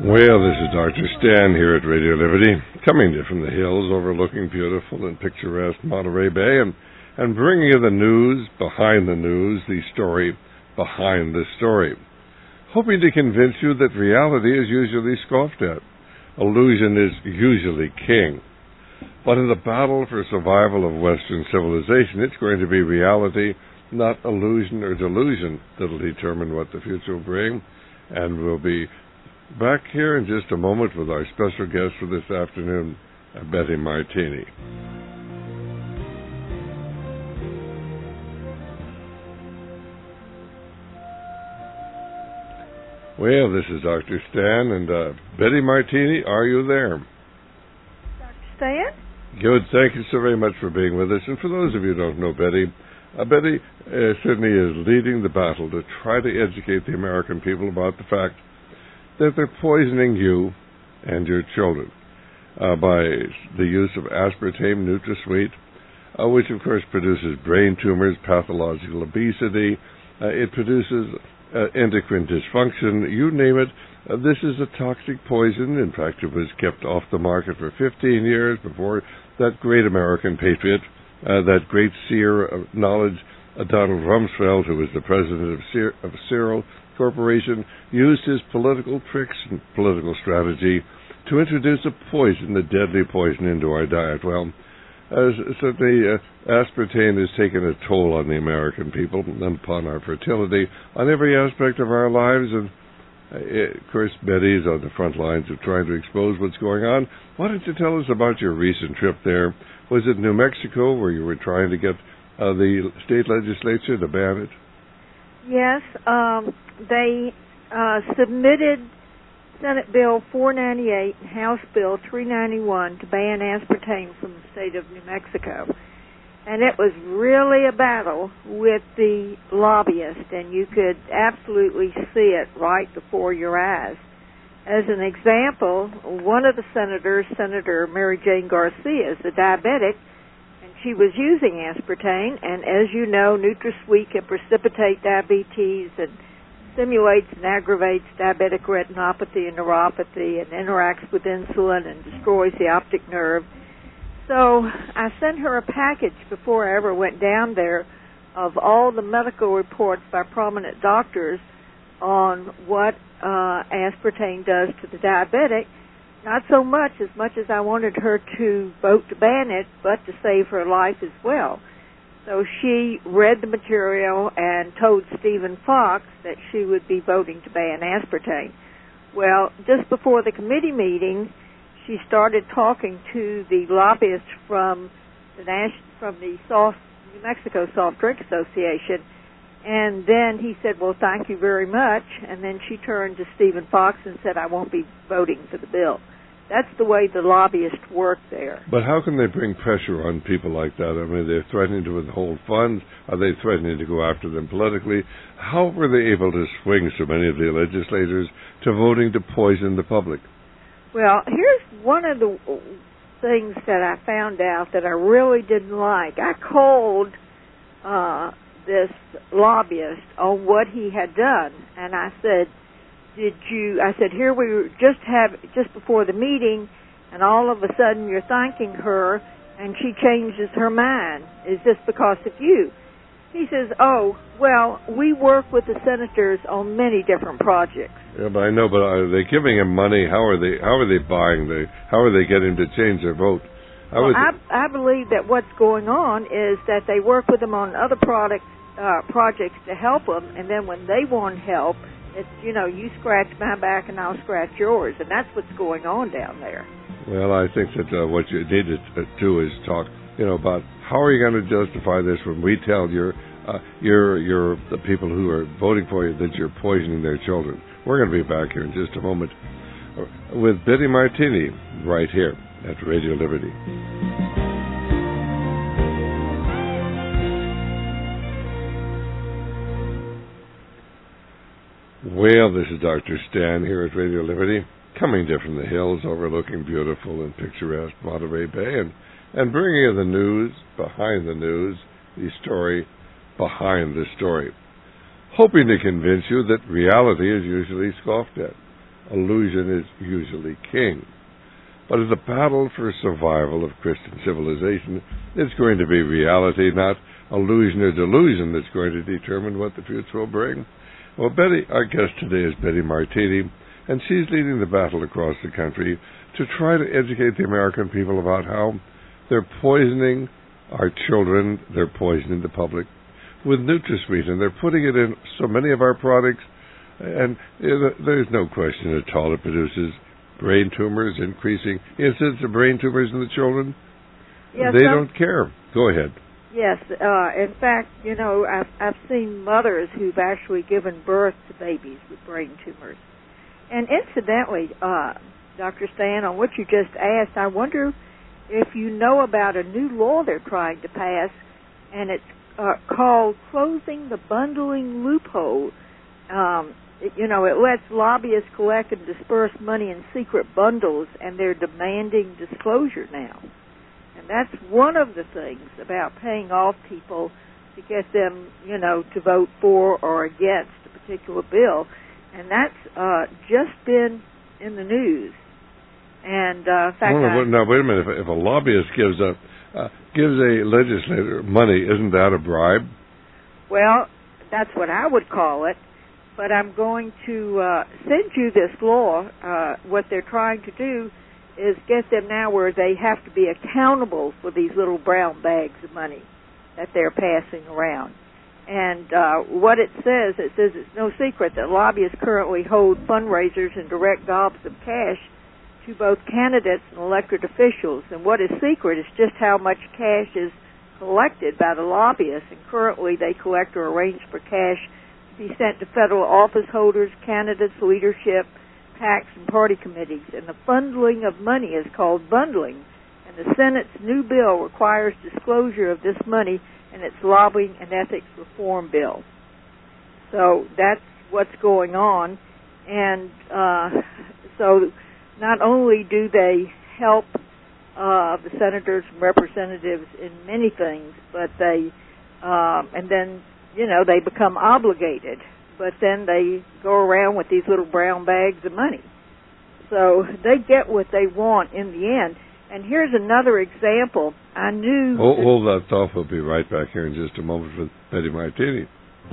Well, this is Dr. Stan here at Radio Liberty, coming to you from the hills overlooking beautiful and picturesque Monterey Bay and bringing you the news behind the news, the story behind the story. Hoping to convince you that reality is usually scoffed at. Illusion is usually king. But in the battle for survival of Western civilization, it's going to be reality, not illusion or delusion, that'll determine what the future will bring. And we'll be back here in just a moment with our special guest for this afternoon, Betty Martini. Well, this is Dr. Stan, and Betty Martini, are you there? Dr. Stan? Good. Thank you so very much for being with us. And for those of you who don't know Betty, Betty certainly is leading the battle to try to educate the American people about the fact that they're poisoning you and your children by the use of aspartame NutraSweet, which of course produces brain tumors, pathological obesity. It produces endocrine dysfunction, you name it. This is a toxic poison. In fact, it was kept off the market for 15 years before that great American patriot, that great seer of knowledge, Donald Rumsfeld, who was the president of Searle Corporation, used his political tricks and political strategy to introduce a poison, a deadly poison, into our diet. Well, certainly aspartame has taken a toll on the American people and upon our fertility, on every aspect of our lives. And of course, Betty's on the front lines of trying to expose what's going on. Why don't you tell us about your recent trip there? Was it New Mexico where you were trying to get the state legislature to ban it? Yes, they submitted Senate Bill 498 and House Bill 391 to ban aspartame from the state of New Mexico. And it was really a battle with the lobbyists, and you could absolutely see it right before your eyes. As an example, one of the senators, Senator Mary Jane Garcia, is a diabetic, and she was using aspartame, and as you know, NutraSweet can precipitate diabetes and stimulates and aggravates diabetic retinopathy and neuropathy and interacts with insulin and destroys the optic nerve. So I sent her a package before I ever went down there of all the medical reports by prominent doctors on what aspartame does to the diabetic. Not so much as I wanted her to vote to ban it, but to save her life as well. So she read the material and told Stephen Fox that she would be voting to ban aspartame. Well, just before the committee meeting, she started talking to the lobbyists from the New Mexico Soft Drink Association, and then he said, well, thank you very much, and then she turned to Stephen Fox and said, I won't be voting for the bill. That's the way the lobbyists work there. But how can they bring pressure on people like that? I mean, they're threatening to withhold funds. Are they threatening to go after them politically? How were they able to swing so many of the legislators to voting to poison the public? Well, here's one of the things that I found out that I really didn't like. I called this lobbyist on what he had done, and I said, here we were just before the meeting, and all of a sudden you're thanking her, and she changes her mind. Is this because of you? He says, oh, well, we work with the senators on many different projects. Yeah, but I know, but are they giving him money? How are they buying how are they getting to change their vote? I believe that what's going on is that they work with them on other projects to help them, and then when they want help, it's, you scratch my back and I'll scratch yours, and that's what's going on down there. Well, I think that what you need to do is talk, about how are you going to justify this when we tell the people who are voting for you that you're poisoning their children. We're going to be back here in just a moment with Betty Martini right here at Radio Liberty. Well, this is Dr. Stan here at Radio Liberty, coming to you from the hills overlooking beautiful and picturesque Monterey Bay and bringing you the news behind the news, the story behind the story. hoping to convince you that reality is usually scoffed at. illusion is usually king. But in the battle for survival of Christian civilization, it's going to be reality, not illusion or delusion, that's going to determine what the future will bring. Well, Betty, our guest today is Betty Martini, and she's leading the battle across the country to try to educate the American people about how they're poisoning our children, they're poisoning the public with NutraSweet, and they're putting it in so many of our products, and there's no question at all it produces brain tumors, increasing incidence of brain tumors in the children. Yes, they don't care. Go ahead. Yes, in fact, I've seen mothers who've actually given birth to babies with brain tumors. And incidentally, Dr. Stan, on what you just asked, I wonder if you know about a new law they're trying to pass, and it's called Closing the Bundling Loophole. It lets lobbyists collect and disperse money in secret bundles, and they're demanding disclosure now. And that's one of the things about paying off people to get them, to vote for or against a particular bill. And that's just been in the news. And in fact, now wait a minute. If a lobbyist gives a legislator money, isn't that a bribe? Well, that's what I would call it. But I'm going to send you this law. What they're trying to do is get them now where they have to be accountable for these little brown bags of money that they're passing around. And what it says it's no secret that lobbyists currently hold fundraisers and direct gobs of cash to both candidates and elected officials. And what is secret is just how much cash is collected by the lobbyists. And currently they collect or arrange for cash to be sent to federal office holders, candidates, leadership, PACs, and party committees. And the bundling of money is called bundling. And the Senate's new bill requires disclosure of this money in its lobbying and ethics reform bill. So that's what's going on. And so not only do they help the senators and representatives in many things, but they, and then, they become obligated, but then they go around with these little brown bags of money. So they get what they want in the end. And here's another example. I knew... Hold that thought. We'll be right back here in just a moment with Betty Martini.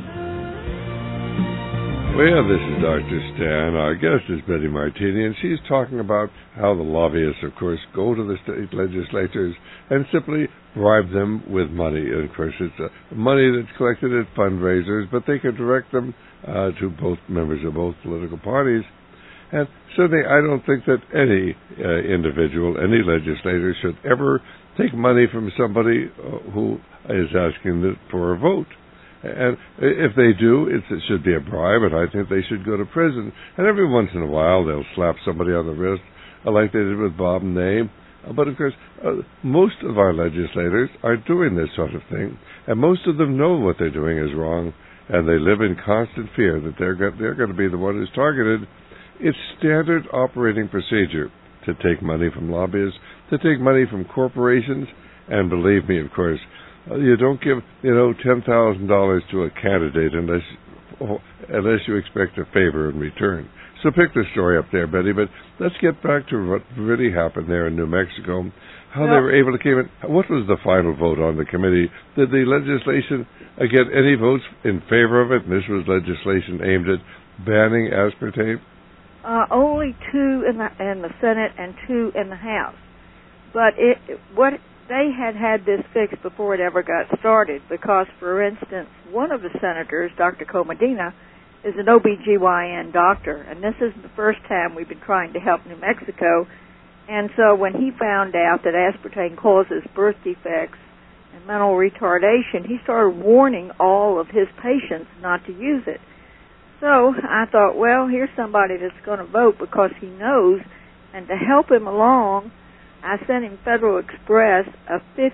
Well, this is Dr. Stan. Our guest is Betty Martini, and she's talking about how the lobbyists, of course, go to the state legislatures and simply bribe them with money. And, of course, it's money that's collected at fundraisers, but they can direct them to both members of both political parties. And certainly I don't think that any individual, any legislator should ever take money from somebody who is asking for a vote. And if they do, it should be a bribe, and I think they should go to prison. And every once in a while, they'll slap somebody on the wrist, like they did with Bob Ney. But, of course, most of our legislators are doing this sort of thing, and most of them know what they're doing is wrong, and they live in constant fear that they're going to be the one who's targeted. It's standard operating procedure to take money from lobbyists, to take money from corporations, and believe me, of course, you don't give, $10,000 to a candidate unless you expect a favor in return. So pick the story up there, Betty, but let's get back to what really happened there in New Mexico, how they were able to came in. What was the final vote on the committee? Did the legislation get any votes in favor of it? And this was legislation aimed at banning aspartame? Only 2 in the Senate and 2 in the House. But they had this fixed before it ever got started because, for instance, one of the senators, Dr. Comodina, is an OBGYN doctor, and this isn't the first time we've been trying to help New Mexico. And so when he found out that aspartame causes birth defects and mental retardation, he started warning all of his patients not to use it. So I thought, well, here's somebody that's going to vote because he knows, and to help him along, I sent him Federal Express a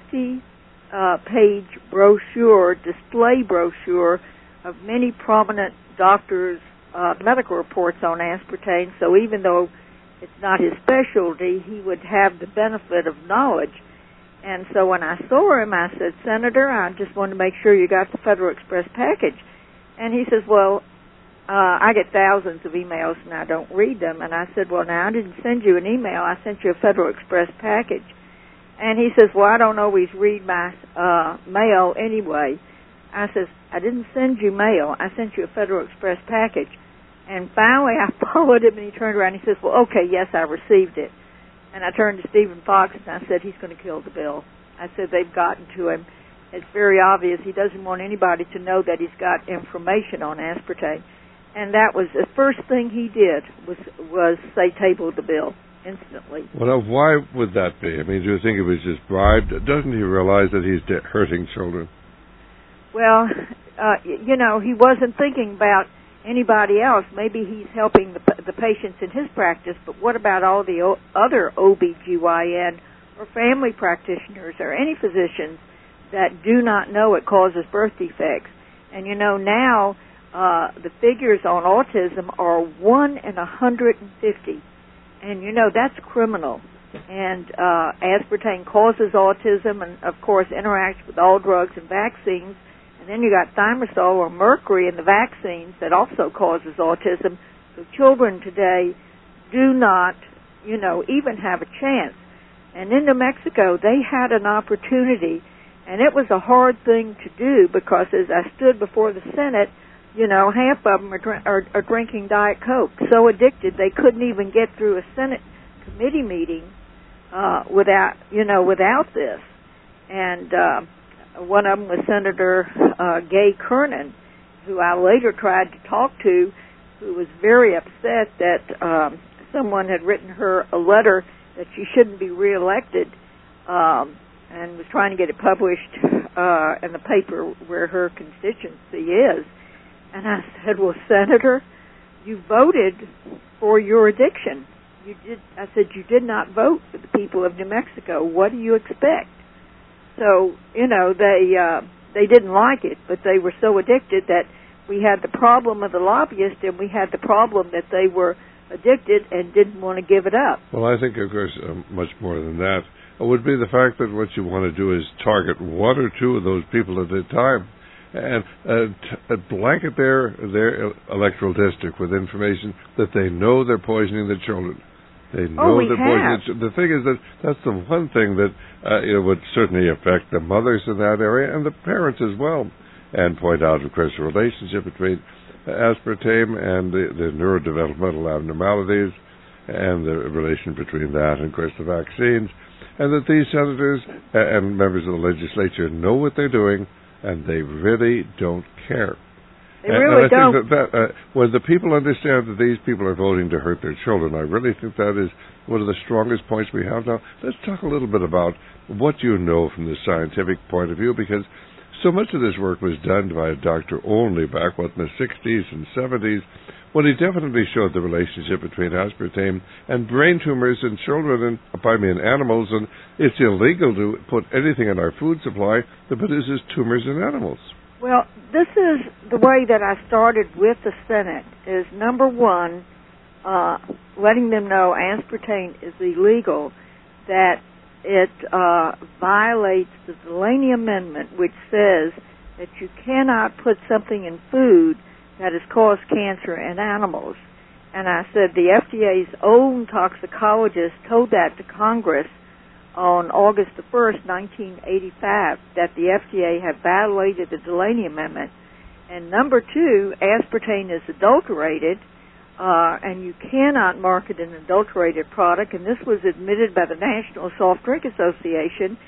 50-page brochure, display brochure of many prominent doctors' medical reports on aspartame, so even though it's not his specialty, he would have the benefit of knowledge. And so when I saw him, I said, Senator, I just wanted to make sure you got the Federal Express package. And he says, well, I get thousands of emails and I don't read them. And I said, well, now I didn't send you an email. I sent you a Federal Express package. And he says, well, I don't always read my mail anyway. I says, I didn't send you mail. I sent you a Federal Express package. And finally I followed him, and he turned around and he says, well, okay, yes, I received it. And I turned to Stephen Fox and I said, he's going to kill the bill. I said, they've gotten to him. It's very obvious he doesn't want anybody to know that he's got information on aspartame. And that was the first thing he did was say table the bill instantly. Well, why would that be? I mean, do you think it was just bribed? Doesn't he realize that he's hurting children? Well, he wasn't thinking about anybody else. Maybe he's helping the patients in his practice, but what about all the other OBGYN or family practitioners or any physicians that do not know it causes birth defects? And now the figures on autism are 1 in 150, and that's criminal. And aspartame causes autism, and of course interacts with all drugs and vaccines. And then you got thimerosal or mercury in the vaccines that also causes autism. So children today do not, even have a chance. And in New Mexico, they had an opportunity, and it was a hard thing to do because as I stood before the Senate, half of them are drinking Diet Coke, so addicted they couldn't even get through a Senate committee meeting without this. And one of them was Senator Gay Kernan, who I later tried to talk to, who was very upset that someone had written her a letter that she shouldn't be reelected, and was trying to get it published in the paper where her constituency is. And I said, well, Senator, you voted for your addiction. I said, you did not vote for the people of New Mexico. What do you expect? So, they didn't like it, but they were so addicted that we had the problem of the lobbyist, and we had the problem that they were addicted and didn't want to give it up. Well, I think, of course, much more than that would be the fact that what you want to do is target one or two of those people at a time and blanket their electoral district with information that they know they're poisoning the children. They know they're poisoning. The thing is that's the one thing that would certainly affect the mothers in that area and the parents as well, and point out, of course, the relationship between aspartame and the neurodevelopmental abnormalities and the relation between that and, of course, the vaccines, and that these senators and members of the legislature know what they're doing, and they really don't care. They really don't. I think that when the people understand that these people are voting to hurt their children, I really think that is one of the strongest points we have now. Let's talk a little bit about what you know from the scientific point of view, because so much of this work was done by Dr. Olney back, in the 60s and 70s, when he definitely showed the relationship between aspartame and brain tumors in children in animals, and it's illegal to put anything in our food supply that produces tumors in animals. Well, this is the way that I started with the Senate, is number one, letting them know aspartame is illegal, that it violates the Delaney Amendment, which says that you cannot put something in food that has caused cancer in animals. And I said the FDA's own toxicologist told that to Congress on August the 1st, 1985, that the FDA had violated the Delaney Amendment. And number two, aspartame is adulterated, and you cannot market an adulterated product, and this was admitted by the National Soft Drink Association,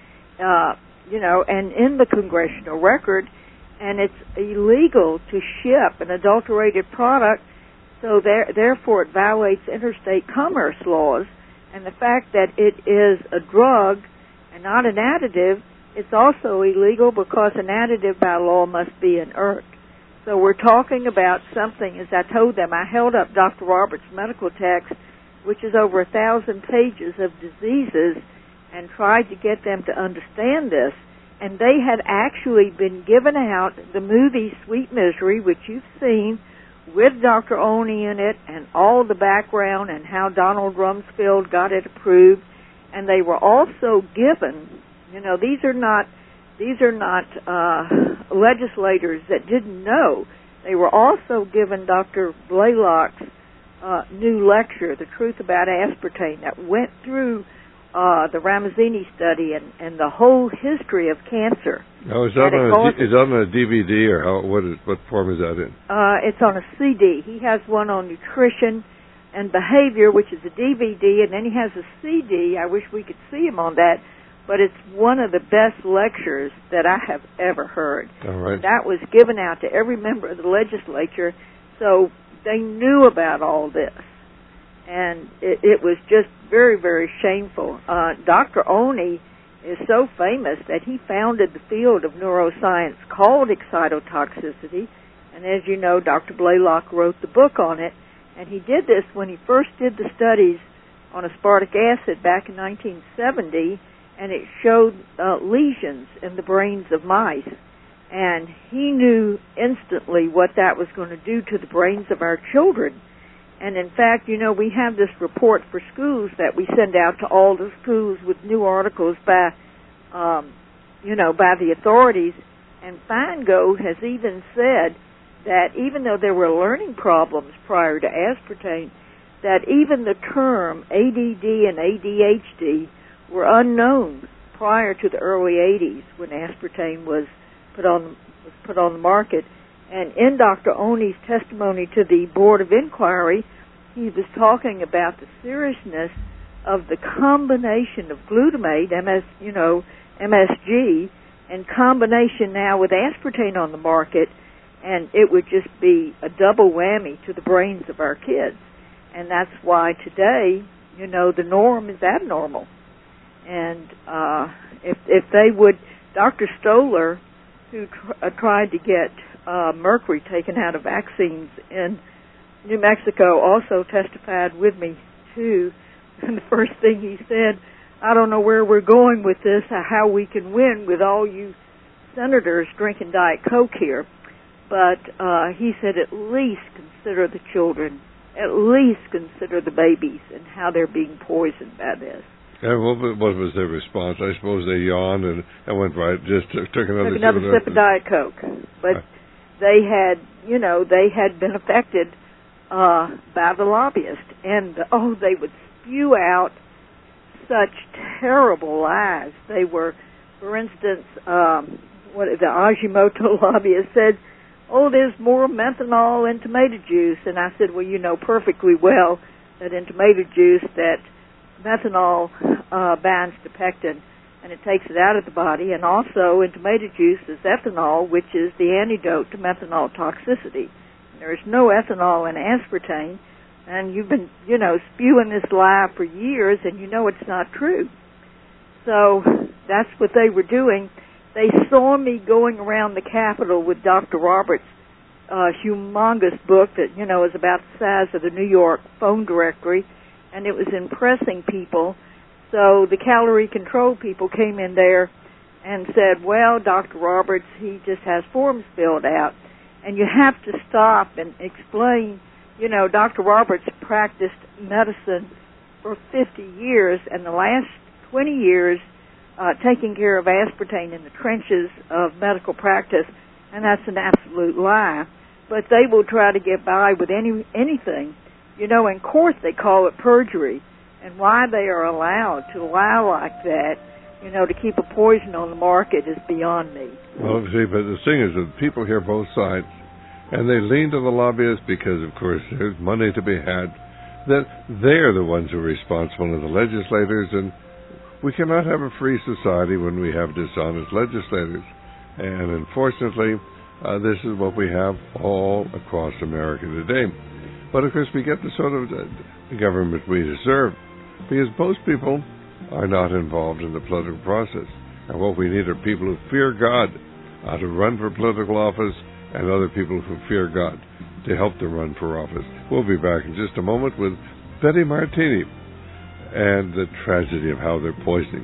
and in the congressional record, and it's illegal to ship an adulterated product, so therefore it violates interstate commerce laws. And the fact that it is a drug and not an additive, it's also illegal because an additive by law must be inert. So we're talking about something, as I told them, I held up Dr. Roberts' medical text, which is over 1,000 pages of diseases, and tried to get them to understand this. And they had actually been given out the movie Sweet Misery, which you've seen, with Dr. Olney in it and all the background and how Donald Rumsfeld got it approved. And they were also given, these are not legislators that didn't know. They were also given Dr. Blaylock's new lecture, The Truth About Aspartame, that went through the Ramazzini study and the whole history of cancer. Now, is that on a DVD, or what form is that in? It's on a CD. He has one on nutrition and behavior, which is a DVD, and then he has a CD. I wish we could see him on that, but it's one of the best lectures that I have ever heard. All right. That was given out to every member of the legislature, so they knew about all this. And it was just very, very shameful. Dr. Oni is so famous that he founded the field of neuroscience called excitotoxicity. And as you know, Dr. Blaylock wrote the book on it. And he did this when he first did the studies on aspartic acid back in 1970, and it showed lesions in the brains of mice. And he knew instantly what that was going to do to the brains of our children. And in fact, you know, we have this report for schools that we send out to all the schools with new articles by the authorities. And Feingold has even said that even though there were learning problems prior to aspartame, that even the term ADD and ADHD were unknown prior to the early 80s when aspartame was put on the market. And in Dr. Oni's testimony to the Board of Inquiry, he was talking about the seriousness of the combination of glutamate, MSG, and combination now with aspartame on the market, and it would just be a double whammy to the brains of our kids. And that's why today, you know, the norm is abnormal. And if they would, Dr. Stoller, who tried to get mercury taken out of vaccines in New Mexico, also testified with me, too. And the first thing he said, I don't know where we're going with this, how we can win with all you senators drinking Diet Coke here. But he said at least consider the children, at least consider the babies and how they're being poisoned by this. And what was their response? I suppose they yawned and went right, just took another sip of Diet Coke. But they had been affected by the lobbyists, and they would spew out such terrible lies. They were, for instance, the Ajinomoto lobbyist said, there's more methanol in tomato juice, and I said, well, you know perfectly well that in tomato juice that methanol binds to pectin, and it takes it out of the body, and also in tomato juice is ethanol, which is the antidote to methanol toxicity. There's no ethanol in aspartame, and you've been, spewing this lie for years, and you know it's not true. So that's what they were doing. They saw me going around the Capitol with Dr. Roberts' humongous book that, is about the size of the New York phone directory, and it was impressing people. So the calorie control people came in there and said, well, Dr. Roberts, he just has forms filled out. And you have to stop and explain, Dr. Roberts practiced medicine for 50 years, and the last 20 years taking care of aspartame in the trenches of medical practice, and that's an absolute lie. But they will try to get by with anything. In court they call it perjury, and why they are allowed to lie like that, to keep a poison on the market is beyond me. Well, see, but the thing is that people hear both sides, and they lean to the lobbyists because, of course, there's money to be had, that they're the ones who are responsible, and the legislators, and we cannot have a free society when we have dishonest legislators. And unfortunately, this is what we have all across America today. But, of course, we get the sort of the government we deserve, because most people are not involved in the political process. And what we need are people who fear God to run for political office, and other people who fear God to help them run for office. We'll be back in just a moment with Betty Martini and the tragedy of how they're poisoning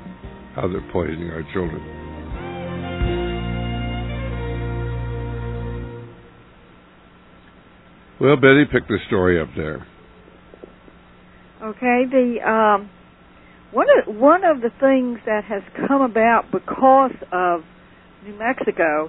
our children. Well, Betty, pick the story up there. Okay, one of the things that has come about because of New Mexico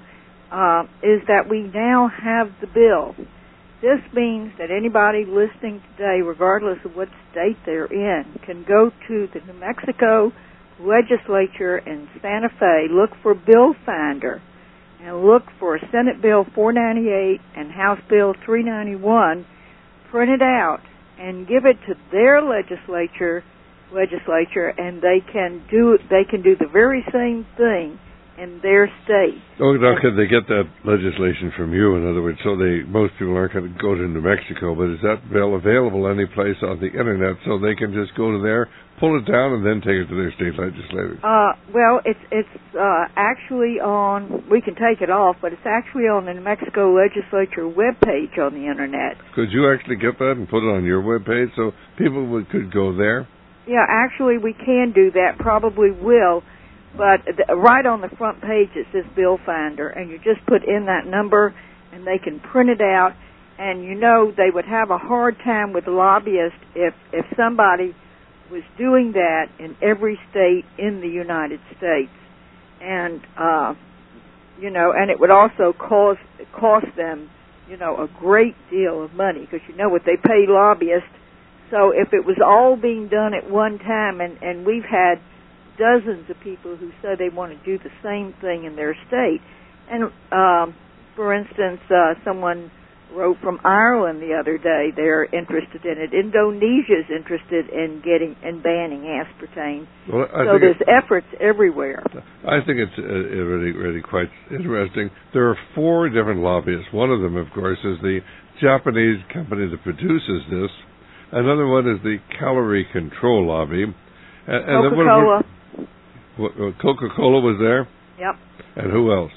is that we now have the bill. This means that anybody listening today, regardless of what state they're in, can go to the New Mexico legislature in Santa Fe, look for Bill Finder, and look for Senate Bill 498 and House Bill 391, print it out, and give it to their legislature, and they can do the very same thing in their state. Oh, now can they get that legislation from you? In other words, most people aren't going to go to New Mexico, but is that bill available any place on the internet so they can just go to there, pull it down, and then take it to their state legislators? Well, it's actually on. We can take it off, but it's actually on the New Mexico legislature webpage on the internet. Could you actually get that and put it on your webpage so people could go there? Yeah, actually, we can do that. Probably will. But right on the front page it says Bill Finder, and you just put in that number, and they can print it out. And they would have a hard time with lobbyists if somebody was doing that in every state in the United States, and and it would also cost them a great deal of money, because what they pay lobbyists. So if it was all being done at one time, and we've had dozens of people who say they want to do the same thing in their state. And, for instance, someone wrote from Ireland the other day. They're interested in it. Indonesia's interested in banning aspartame. Well, so there's efforts everywhere. I think it's really, really quite interesting. There are 4 different lobbyists. One of them, of course, is the Japanese company that produces this. Another one is the Calorie Control Lobby. And Coca-Cola. Coca-Cola was there? Yep. And who else?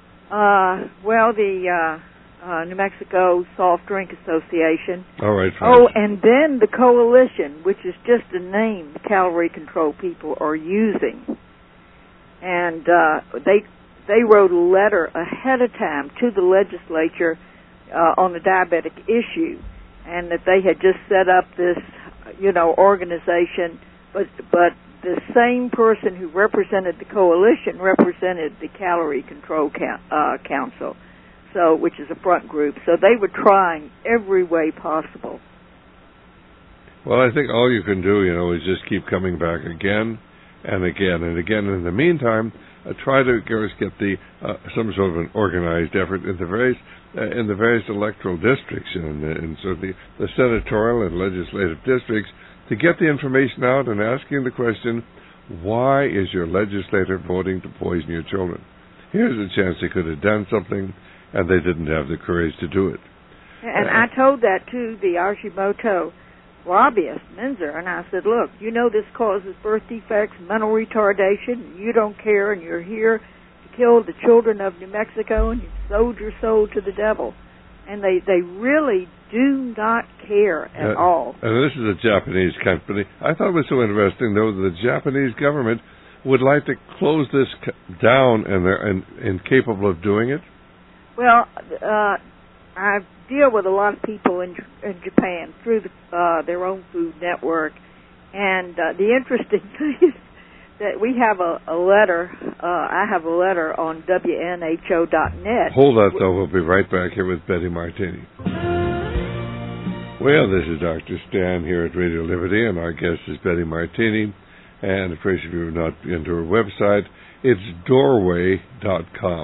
The New Mexico Soft Drink Association. All right, fine. Oh, and then the Coalition, which is just a name the calorie control people are using. And they wrote a letter ahead of time to the legislature on the diabetic issue, and that they had just set up this, organization, but the same person who represented the coalition represented the Calorie Control Council, which is a front group. So they were trying every way possible. Well, I think all you can do, is just keep coming back again and again and again. In the meantime, try to get some sort of an organized effort in the various electoral districts and so the senatorial and legislative districts, to get the information out and asking the question, why is your legislator voting to poison your children? Here's a chance they could have done something, and they didn't have the courage to do it. And I told that to the Archimoto lobbyist, Minzer, and I said, look, this causes birth defects, mental retardation, you don't care, and you're here to kill the children of New Mexico, and you sold your soul to the devil. And they really do not care at all. And this is a Japanese company. I thought it was so interesting, though, that the Japanese government would like to close this down, and they're incapable of doing it. Well, I deal with a lot of people in Japan through their own food network, and the interesting thing is that we have a letter. I have a letter on WNHO.net. Hold that, though. We'll be right back here with Betty Martini. Well, this is Dr. Stan here at Radio Liberty, and our guest is Betty Martini. And, of course, if you've not been to her website, it's Dorway.com.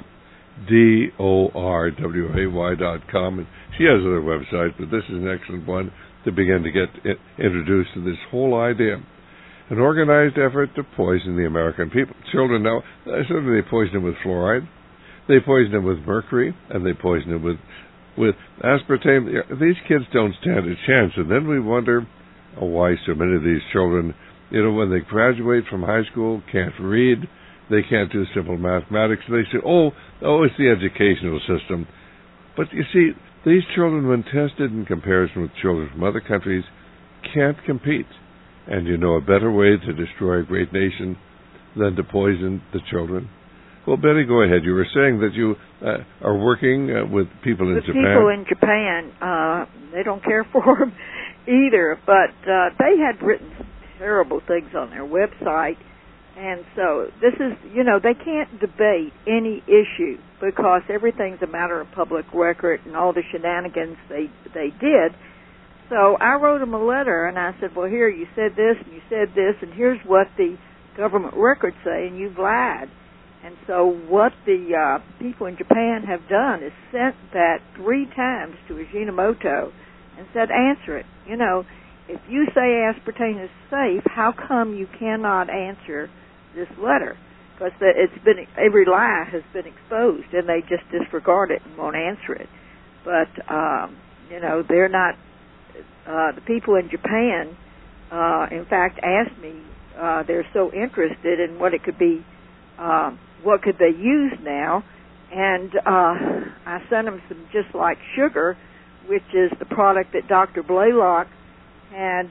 DORWAY.com. And she has other websites, but this is an excellent one to begin to get introduced to this whole idea. An organized effort to poison the American people. Children now, certainly they poison them with fluoride, they poison them with mercury, and they poison them with aspartame. These kids don't stand a chance, and then we wonder why so many of these children, when they graduate from high school, can't read, they can't do simple mathematics. They say, oh, it's the educational system. But you see, these children, when tested in comparison with children from other countries, can't compete. And a better way to destroy a great nation than to poison the children? Well, Betty, go ahead. You were saying that you are working with people in Japan. People in Japan, they don't care for them either, but they had written some terrible things on their website, And so this is, they can't debate any issue because everything's a matter of public record and all the shenanigans they did. So I wrote them a letter, and I said, well, here, you said this, and you said this, and here's what the government records say, and you've lied. And so what the people in Japan have done is sent that 3 times to Ajinomoto and said, answer it. If you say aspartame is safe, how come you cannot answer this letter? Because every lie has been exposed, and they just disregard it and won't answer it. But, they're not, the people in Japan, in fact, asked me, they're so interested in what it could be, what could they use now, and I sent them some just like sugar, which is the product that Dr. Blaylock had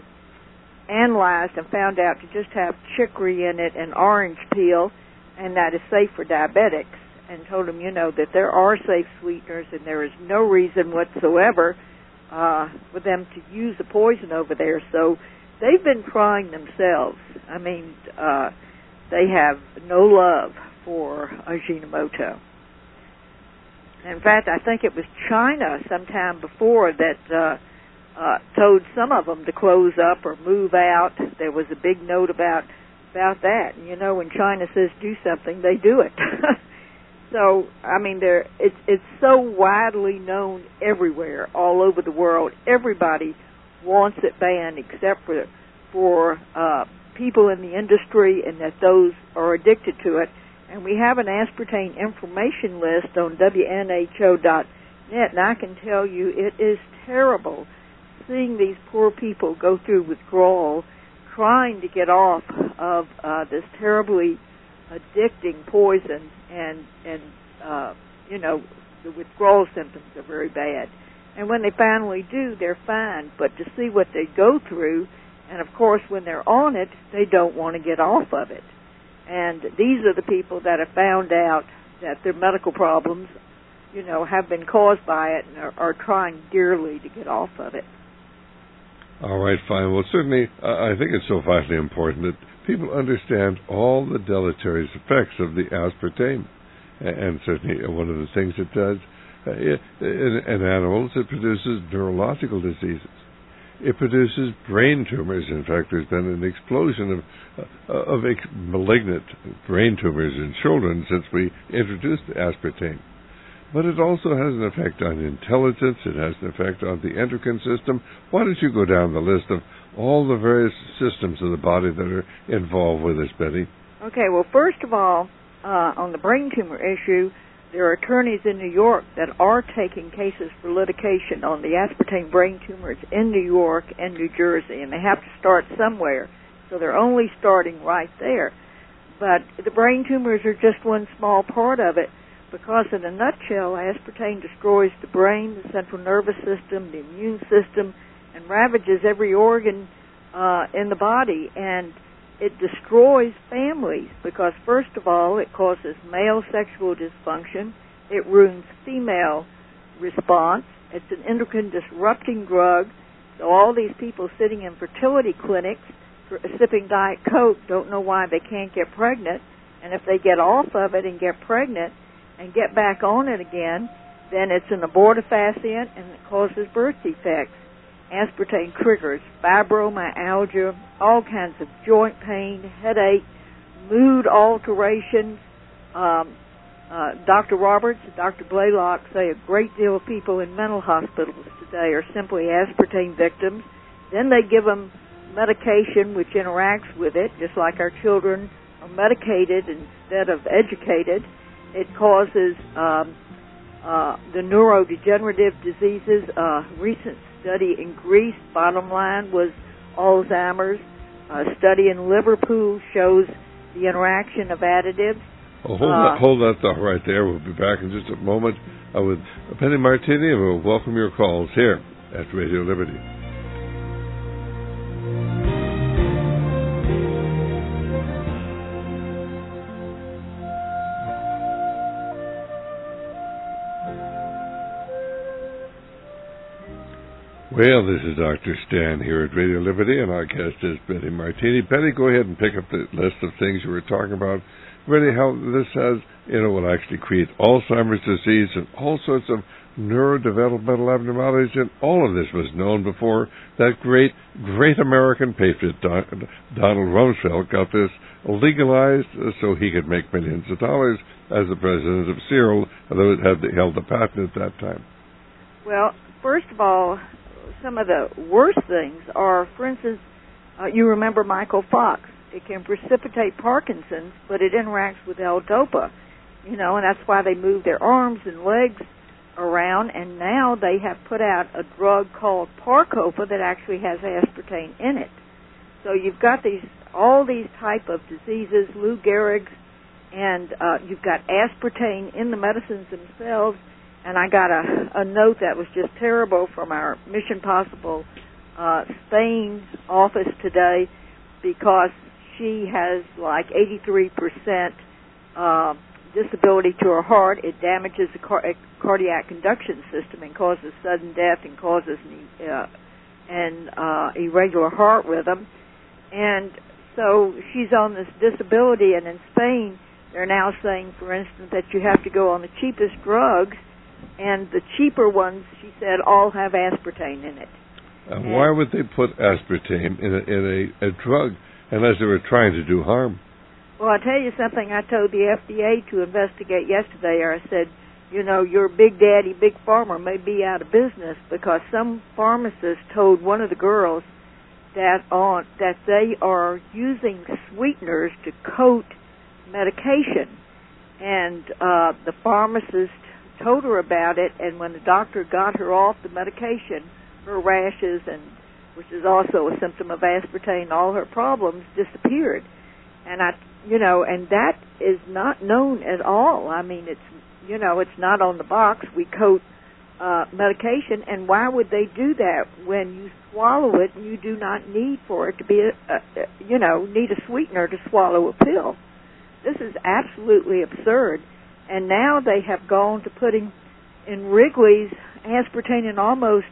analyzed and found out to just have chicory in it and orange peel, and that is safe for diabetics, and told them, that there are safe sweeteners and there is no reason whatsoever for them to use the poison over there. So they've been trying themselves. I mean, they have no love for Ajinomoto. In fact, I think it was China sometime before that told some of them to close up or move out. There was a big note about that. And, when China says do something, they do it. So, I mean, it's so widely known everywhere, all over the world. Everybody wants it banned except for people in the industry, and that those are addicted to it. And we have an aspartame information list on WNHO.net, and I can tell you it is terrible seeing these poor people go through withdrawal, trying to get off of this terribly addicting poison, and the withdrawal symptoms are very bad. And when they finally do, they're fine. But to see what they go through, and of course when they're on it, they don't want to get off of it. And these are the people that have found out that their medical problems, have been caused by it and are trying dearly to get off of it. All right, fine. Well, certainly, I think it's so vitally important that people understand all the deleterious effects of the aspartame. And certainly one of the things it does in animals, it produces neurological diseases. It produces brain tumors. In fact, there's been an explosion of malignant brain tumors in children since we introduced aspartame. But it also has an effect on intelligence. It has an effect on the endocrine system. Why don't you go down the list of all the various systems of the body that are involved with this, Betty? Okay, well, first of all, on the brain tumor issue, there are attorneys in New York that are taking cases for litigation on the aspartame brain tumors in New York and New Jersey, and they have to start somewhere, so they're only starting right there. But the brain tumors are just one small part of it, because in a nutshell, aspartame destroys the brain, the central nervous system, the immune system, and ravages every organ in the body, and it destroys families because, first of all, it causes male sexual dysfunction. It ruins female response. It's an endocrine-disrupting drug. So all these people sitting in fertility clinics sipping Diet Coke don't know why they can't get pregnant. And if they get off of it and get pregnant and get back on it again, then it's an abortifacient and it causes birth defects. Aspartame triggers fibromyalgia, all kinds of joint pain, headache, mood alterations. Dr. Roberts and Dr. Blaylock say a great deal of people in mental hospitals today are simply aspartame victims. Then they give them medication which interacts with it, just like our children are medicated instead of educated. It causes the neurodegenerative diseases. Recent study in Greece, bottom line, was Alzheimer's. A study in Liverpool shows the interaction of additives. Oh, hold that thought right there. We'll be back in just a moment with Penny Martini, and we'll welcome your calls here at Radio Liberty. Well, this is Dr. Stan here at Radio Liberty, and our guest is Betty Martini. Betty, go ahead and pick up the list of things you were talking about. Really, how this has, will actually create Alzheimer's disease and all sorts of neurodevelopmental abnormalities, and all of this was known before that great American patriot, Donald Rumsfeld, got this legalized so he could make millions of dollars as the president of Cyril, although it held the patent at that time. Well, first of all, some of the worst things are, for instance, you remember Michael Fox. It can precipitate Parkinson's, but it interacts with L-DOPA, and that's why they move their arms and legs around, and now they have put out a drug called Parcofa that actually has aspartame in it. So you've got all these type of diseases, Lou Gehrig's, and you've got aspartame in the medicines themselves. And I got a note that was just terrible from our Mission Possible Spain office today, because she has like 83% disability to her heart. It damages the cardiac conduction system and causes sudden death and causes an irregular heart rhythm. And so she's on this disability, and in Spain they're now saying, for instance, that you have to go on the cheapest drugs, and the cheaper ones, she said, all have aspartame in it. Why would they put aspartame in a drug unless they were trying to do harm? Well, I'll tell you something I told the FDA to investigate yesterday. I said, your big daddy, big pharma may be out of business because some pharmacist told one of the girls that they are using sweeteners to coat medication. And the pharmacist told her about it, and when the doctor got her off the medication, her rashes, and which is also a symptom of aspartame, all her problems disappeared. And and that is not known at all. I mean, it's not on the box. We coat medication, and why would they do that when you swallow it and you do not need for it to be need a sweetener to swallow a pill? This is absolutely absurd. And now they have gone to putting in Wrigley's aspartame in almost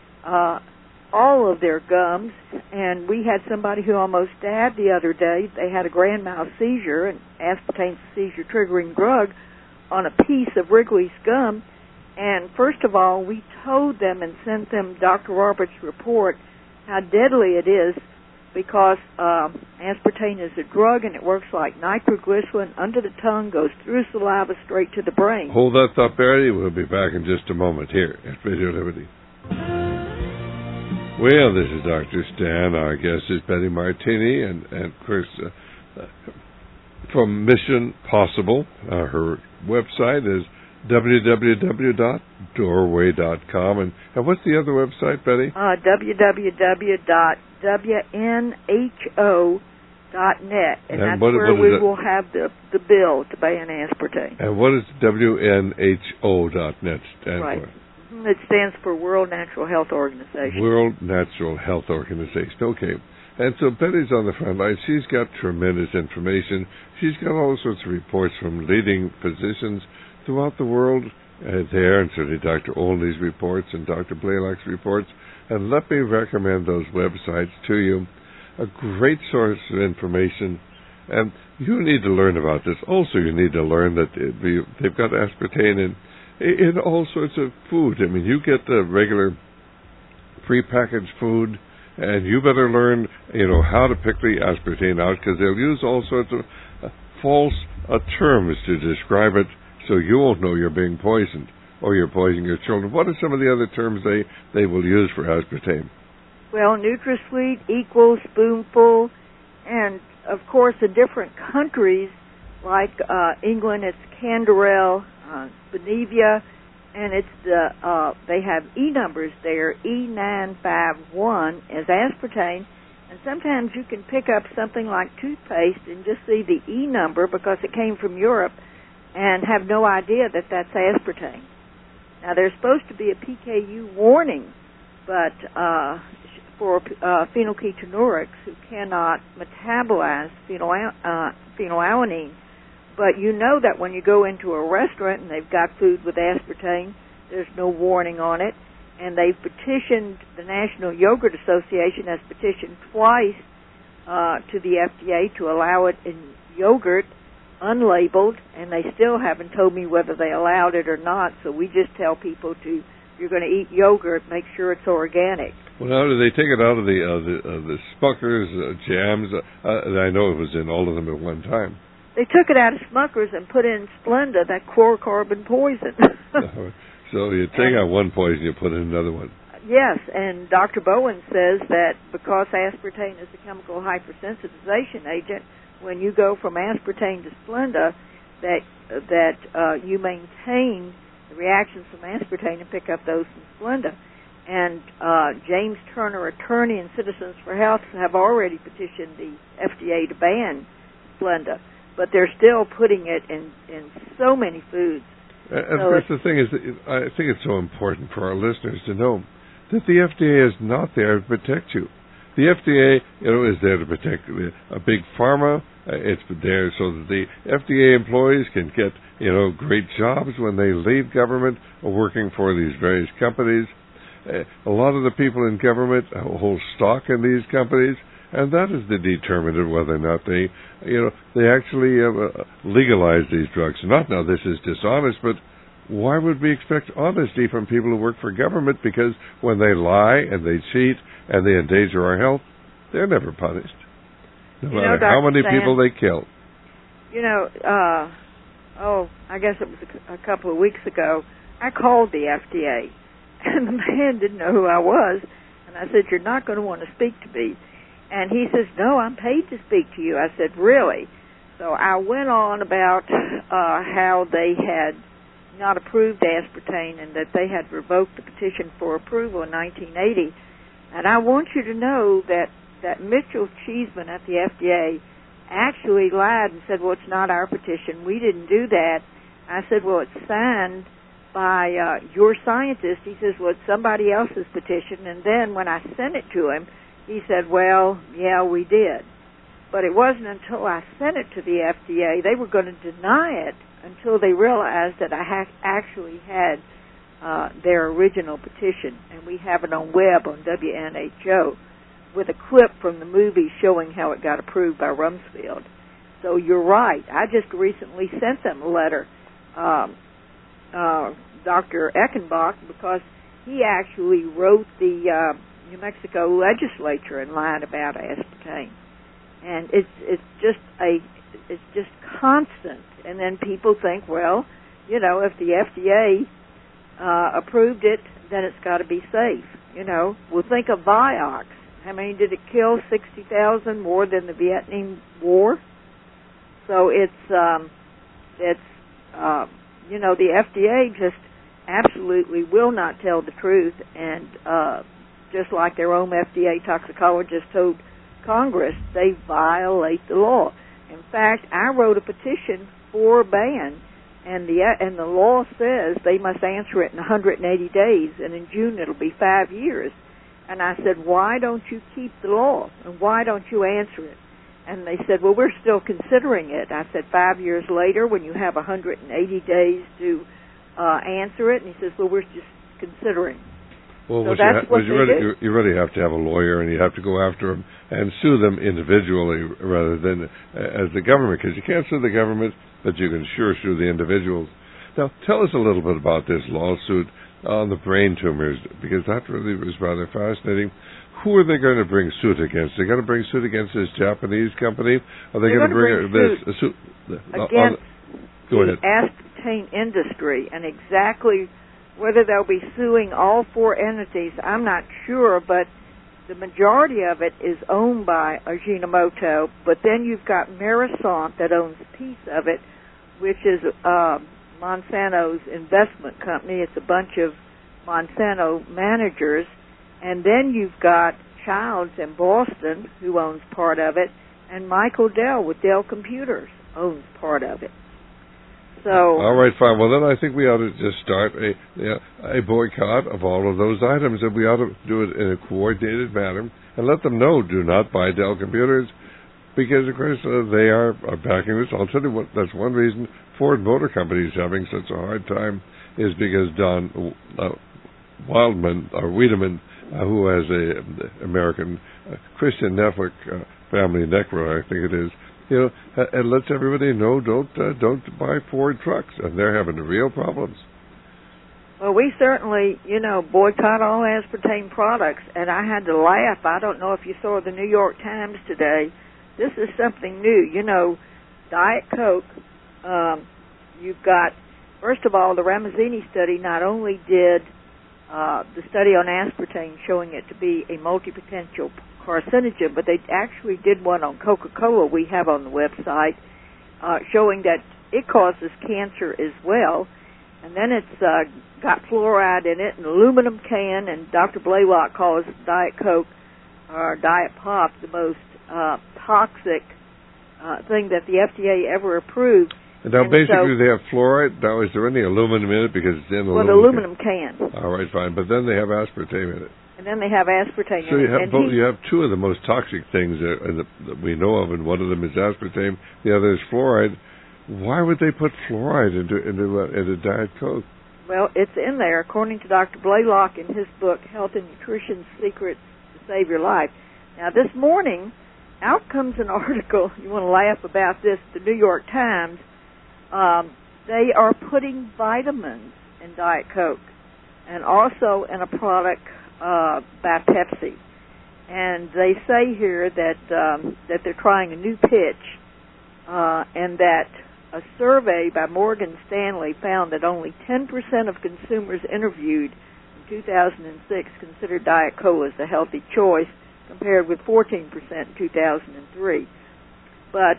all of their gums. And we had somebody who almost died the other day. They had a grand mal seizure, and aspartame's a seizure-triggering drug, on a piece of Wrigley's gum. And first of all, we told them and sent them Dr. Roberts' report how deadly it is, because aspartame is a drug, and it works like nitroglycerin under the tongue, goes through saliva straight to the brain. Hold that thought, Barry. We'll be back in just a moment here at Radio Liberty. Well, this is Dr. Stan. Our guest is Betty Martini, and of course, from Mission Possible. Her website is www.doorway.com. And what's the other website, Betty? www.wnho.net. And that's where we will have the bill to ban aspartame. And what does WNHO.net stand for? It stands for World Natural Health Organization. World Natural Health Organization. Okay. And so Betty's on the front line. She's got tremendous information. She's got all sorts of reports from leading physicians throughout the world there, and certainly Dr. Olney's reports and Dr. Blaylock's reports. And let me recommend those websites to you. A great source of information. And you need to learn about this. Also, you need to learn that they've got aspartame in all sorts of food. I mean, you get the regular prepackaged food, and you better learn, how to pick the aspartame out, because they'll use all sorts of false terms to describe it, so you won't know you're being poisoned or you're poisoning your children. What are some of the other terms they will use for aspartame? Well, NutraSweet, Equal, Spoonful, and of course in different countries, like England, it's Canderel, Benevia, and it's they have E numbers there, E951 as aspartame, and sometimes you can pick up something like toothpaste and just see the E number because it came from Europe and have no idea that that's aspartame. Now, there's supposed to be a PKU warning, but for phenylketonuria who cannot metabolize phenylalanine. But you know that when you go into a restaurant and they've got food with aspartame, there's no warning on it. and they've petitioned, the National Yogurt Association has petitioned twice to the FDA to allow it in yogurt unlabeled, and they still haven't told me whether they allowed it or not. So we just tell people to, if you're going to eat yogurt, make sure it's organic. Well, now, do they take it out of the Smuckers, jams? I know it was in all of them at one time. They took it out of Smuckers and put in Splenda, that chlorocarbon poison. So you take out one poison, you put in another one. Yes, and Dr. Bowen says that because aspartame is a chemical hypersensitization agent, when you go from aspartame to Splenda, that you maintain the reactions from aspartame and pick up those from Splenda. And James Turner, attorney and Citizens for Health, have already petitioned the FDA to ban Splenda, but they're still putting it in so many foods. And of course, the thing is, I think it's so important for our listeners to know that the FDA is not there to protect you. The FDA, is there to protect a big pharma. It's there so that the FDA employees can get, great jobs when they leave government or working for these various companies. A lot of the people in government hold stock in these companies, and that is the determinant of whether or not they actually legalize these drugs. Not now this is dishonest, but why would we expect honesty from people who work for government? Because when they lie and they cheat and they endanger our health, they're never punished, no matter how many people they kill. I guess it was a couple of weeks ago, I called the FDA, and the man didn't know who I was, and I said, "You're not going to want to speak to me." And he says, "No, I'm paid to speak to you." I said, "Really?" So I went on about how they had not approved aspartame and that they had revoked the petition for approval in 1980. And I want you to know that Mitchell Cheeseman at the FDA actually lied and said, "Well, it's not our petition. We didn't do that." I said, "Well, it's signed by your scientist." He says, "Well, it's somebody else's petition." And then when I sent it to him, he said, "Well, yeah, we did." But it wasn't until I sent it to the FDA, they were going to deny it until they realized that I actually had their original petition. And we have it on web on WNHO with a clip from the movie showing how it got approved by Rumsfeld. So you're right. I just recently sent them a letter, Dr. Eckenbach, because he actually wrote the New Mexico legislature and lied about aspartame. And it's just constant. And then people think, well, if the FDA approved it, then it's got to be safe. Well, think of Vioxx. How many did it kill? 60,000, more than the Vietnam War. So it's the FDA just absolutely will not tell the truth, and just like their own FDA toxicologist told Congress, they violate the law. In fact, I wrote a petition for a ban, and the law says they must answer it in 180 days, and in June it'll be 5 years. And I said, "Why don't you keep the law, and why don't you answer it?" And they said, "Well, we're still considering it." I said, 5 years later, when you have 180 days to answer it? And he says, "Well, we're just considering." Well, so that's what you really have to have a lawyer, and you have to go after them and sue them individually rather than as the government, because you can't sue the government, but you can sure sue the individuals. Now, tell us a little bit about this lawsuit on the brain tumors, because that really was rather fascinating. Who are they going to bring suit against? They're going to bring suit against this Japanese company? Are they going to bring this suit against go ahead. the aspartame industry? And exactly whether they'll be suing all four entities, I'm not sure, but the majority of it is owned by Ajinomoto, but then you've got Marisont that owns a piece of it, which is Monsanto's investment company. It's a bunch of Monsanto managers. And then you've got Childs in Boston, who owns part of it, and Michael Dell with Dell Computers owns part of it. So, all right, fine. Well, then I think we ought to just start a boycott of all of those items, and we ought to do it in a coordinated manner and let them know, do not buy Dell Computers, because, of course, they are backing this. I'll tell you what, that's one reason Ford Motor Company is having such a hard time, is because Don Wiedemann, who has a American Christian Network family network, I think it is, and lets everybody know don't buy Ford trucks, and they're having real problems. Well, we certainly, boycott all aspartame products, and I had to laugh. I don't know if you saw the New York Times today. This is something new. Diet Coke, you've got, first of all, the Ramazzini study not only did the study on aspartame showing it to be a multipotential carcinogen, but they actually did one on Coca-Cola we have on the website showing that it causes cancer as well. And then it's got fluoride in it, an aluminum can, and Dr. Blaylock calls Diet Coke or Diet Pop the most toxic thing that the FDA ever approved. And now, basically, they have fluoride. Now, is there any aluminum in it because it's in the aluminum can? All right, fine. But then they have aspartame in it. And then they have aspartame in it. So you have two of the most toxic things that we know of, and one of them is aspartame. The other is fluoride. Why would they put fluoride into Diet Coke? Well, it's in there, according to Dr. Blaylock in his book, Health and Nutrition Secrets to Save Your Life. Now, this morning, out comes an article, you want to laugh about this, the New York Times. They are putting vitamins in Diet Coke and also in a product by Pepsi. And they say here that they're trying a new pitch and that a survey by Morgan Stanley found that only 10% of consumers interviewed in 2006 considered Diet Cola as a healthy choice, compared with 14% in 2003. But,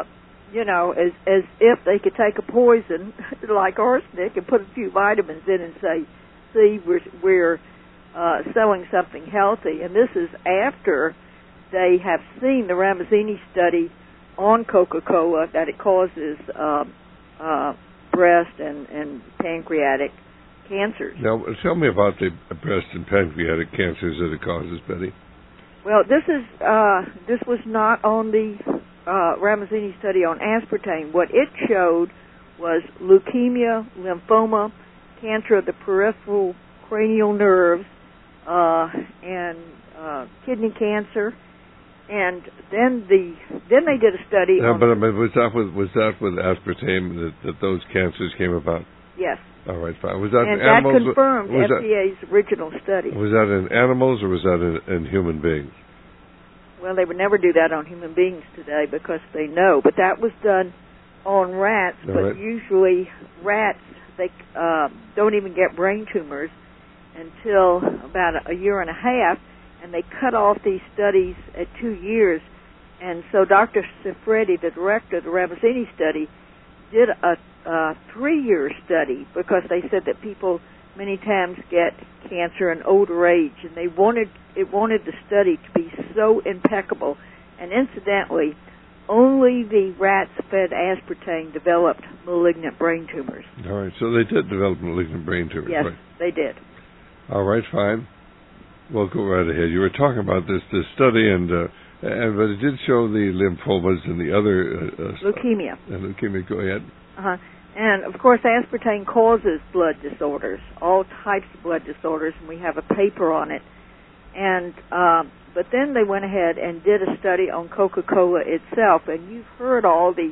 as if they could take a poison like arsenic and put a few vitamins in and say, see, we're selling something healthy. And this is after they have seen the Ramazzini study on Coca-Cola that it causes breast and pancreatic cancers. Now, tell me about the breast and pancreatic cancers that it causes, Betty. Well, this was not on the Ramazzini study on aspartame. What it showed was leukemia, lymphoma, cancer of the peripheral cranial nerves, and kidney cancer. And then they did a study. But was that with aspartame that those cancers came about? Yes. All right, fine. Was that and animals? That confirmed FDA's original study. Was that in animals or was that in human beings? Well, they would never do that on human beings today because they know. But that was done on rats. All but right. Usually rats, they don't even get brain tumors until about a year and a half. And they cut off these studies at 2 years. And so Dr. Cifredi, the director of the Ramazzini study, did a 3-year study because they said that people many times get cancer in older age, and they wanted the study to be so impeccable. And incidentally, only the rats fed aspartame developed malignant brain tumors. All right, so they did develop malignant brain tumors. Yes, right? They did. All right, fine. Well, go right ahead. You were talking about this study, but it did show the lymphomas and the other leukemia. And leukemia. Go ahead. And of course, aspartame causes blood disorders, all types of blood disorders, and we have a paper on it. And but then they went ahead and did a study on Coca-Cola itself, and you've heard all the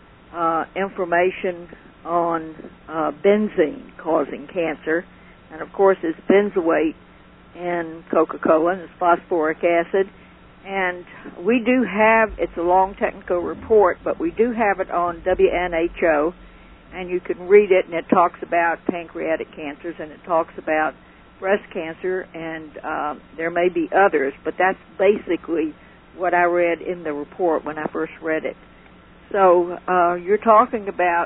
information on benzene causing cancer, and of course, it's benzoate in Coca-Cola, and it's phosphoric acid. And we do have, it's a long technical report, but we do have it on WNHO, and you can read it, and it talks about pancreatic cancers, and it talks about breast cancer, and there may be others, but that's basically what I read in the report when I first read it. So you're talking about,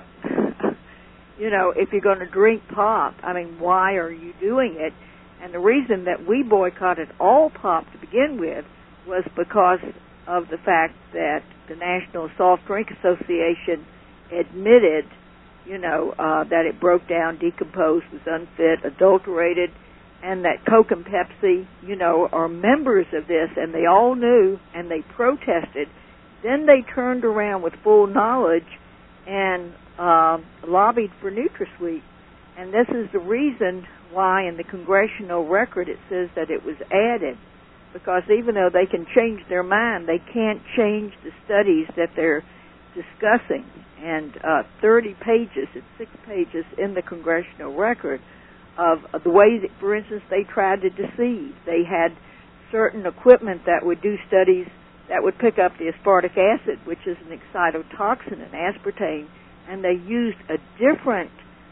if you're going to drink pop, why are you doing it? And the reason that we boycotted all pop to begin with was because of the fact that the National Soft Drink Association admitted, that it broke down, decomposed, was unfit, adulterated, and that Coke and Pepsi, are members of this, and they all knew, and they protested. Then they turned around with full knowledge and lobbied for NutraSweet. And this is the reason why in the congressional record it says that it was added, because even though they can change their mind, they can't change the studies that they're discussing. And 30 pages, it's 6 pages in the congressional record of the way that, for instance, they tried to deceive. They had certain equipment that would do studies that would pick up the aspartic acid, which is an excitotoxin, an aspartame, and they used a different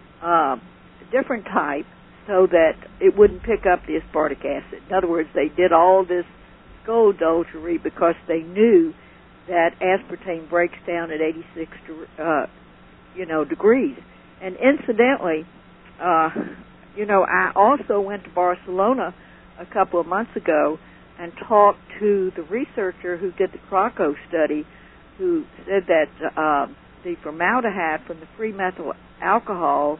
type so that it wouldn't pick up the aspartic acid. In other words, they did all this skullduggery because they knew that aspartame breaks down at 86 degrees. And incidentally, I also went to Barcelona a couple of months ago and talked to the researcher who did the Krakow study, who said that the formaldehyde from the free methyl alcohol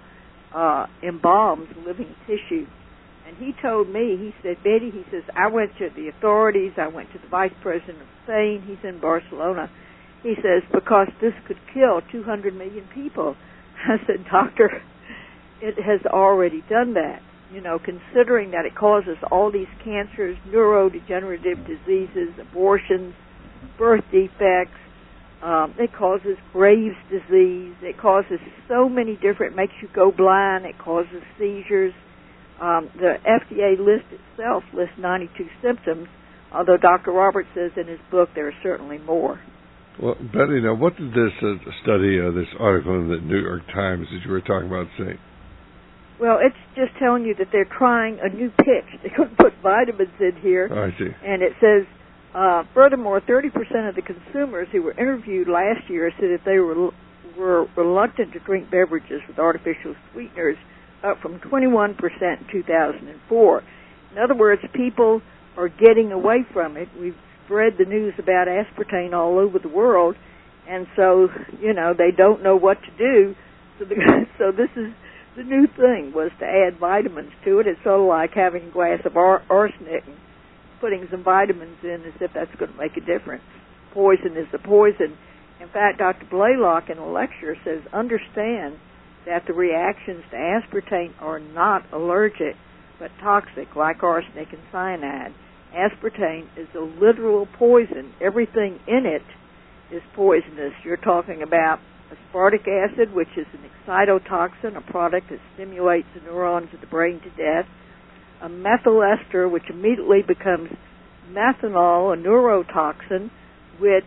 embalms living tissue. And he told me, he said, Betty, he says, I went to the authorities, I went to the vice president of Spain, he's in Barcelona. He says, because this could kill 200 million people. I said, doctor, it has already done that. Considering that it causes all these cancers, neurodegenerative diseases, abortions, birth defects, it causes Graves' disease, it causes so many different, makes you go blind, it causes seizures. The FDA list itself lists 92 symptoms, although Dr. Roberts says in his book there are certainly more. Well, Betty, now what did this study, this article in the New York Times that you were talking about say? Well, it's just telling you that they're trying a new pitch. They couldn't put vitamins in here. Oh, I see. And it says, furthermore, 30% of the consumers who were interviewed last year said that they were reluctant to drink beverages with artificial sweeteners, up from 21% in 2004. In other words, people are getting away from it. We've spread the news about aspartame all over the world, and so, they don't know what to do. So this is the new thing, was to add vitamins to it. It's sort of like having a glass of arsenic and putting some vitamins in as if that's going to make a difference. Poison is the poison. In fact, Dr. Blaylock in a lecture says, understand that the reactions to aspartame are not allergic, but toxic, like arsenic and cyanide. Aspartame is a literal poison. Everything in it is poisonous. You're talking about aspartic acid, which is an excitotoxin, a product that stimulates the neurons of the brain to death. A methyl ester, which immediately becomes methanol, a neurotoxin, which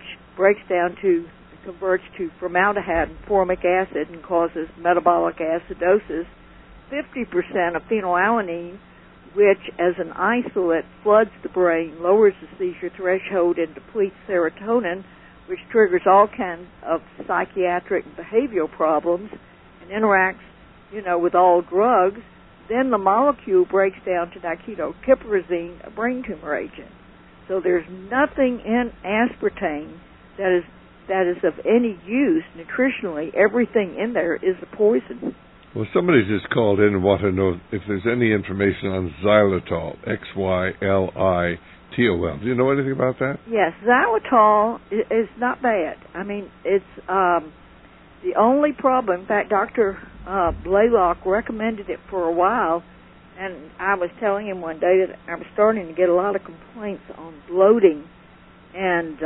converts to formaldehyde and formic acid and causes metabolic acidosis. 50% of phenylalanine, which as an isolate floods the brain, lowers the seizure threshold, and depletes serotonin, which triggers all kinds of psychiatric and behavioral problems and interacts, with all drugs. Then the molecule breaks down to diketopiperazine, a brain tumor agent. So there's nothing in aspartame that is of any use nutritionally. Everything in there is a poison. Well, somebody just called in and wanted to know if there's any information on xylitol, Xylitol. Do you know anything about that? Yes, xylitol is not bad. I mean, it's the only problem. In fact, Dr. Blaylock recommended it for a while, and I was telling him one day that I was starting to get a lot of complaints on bloating and